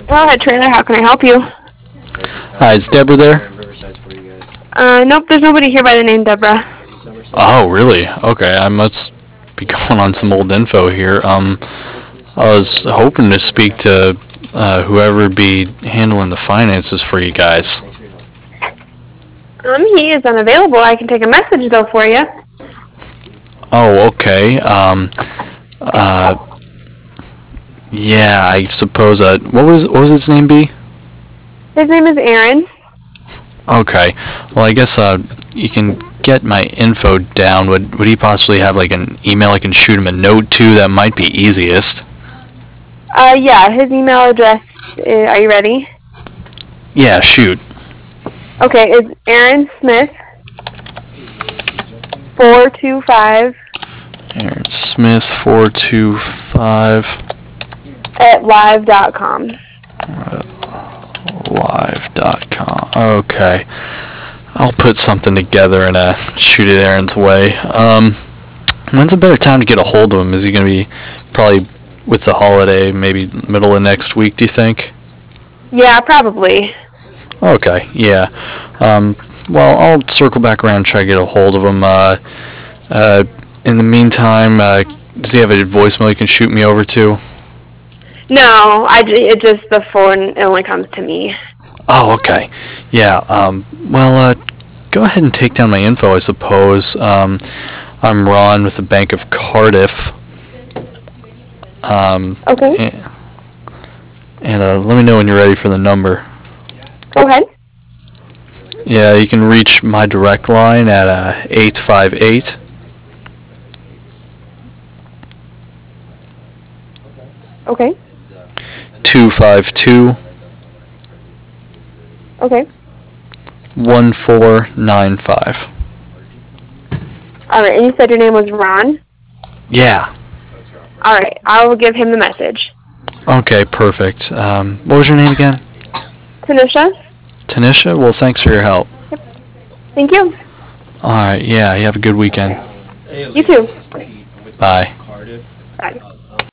Go ahead, trailer. How can I help you? Hi, is Deborah there? Nope, there's nobody here by the name Deborah. Oh, really? Okay, I must be going on some old info here. I was hoping to speak to whoever be handling the finances for you guys. He is unavailable. I can take a message, though, for you. Oh, okay. Yeah, I suppose. What was his name be? His name is Aaron. Okay. Well, I guess you can get my info down. Would he possibly have like an email I can shoot him a note to? That might be easiest. Yeah, his email address. Are you ready? Yeah, shoot. Okay, it's Aaron Smith 425 Aaron Smith 425 at live.com. Live.com. Okay. I'll put something together and shoot it Aaron's way. When's a better time to get a hold of him? Is he going to be probably with the holiday, maybe middle of next week, do you think? Yeah, probably. Okay, yeah. Well, I'll circle back around and try to get a hold of him. In the meantime, does he have a voicemail you can shoot me over to? No, it just the phone only comes to me. Oh, okay. Yeah, well, go ahead and take down my info, I suppose. I'm Ron with the Bank of Cardiff. Okay. And let me know when you're ready for the number. Go ahead. Yeah, you can reach my direct line at 858 Okay. 252 Okay. 1495. All right, and you said your name was Ron? Yeah. All right, I will give him the message. Okay, perfect. What was your name again? Tanisha? Tanisha? Well, thanks for your help. Yep. Thank you. Alright, yeah, you have a good weekend. You too. Bye. Bye.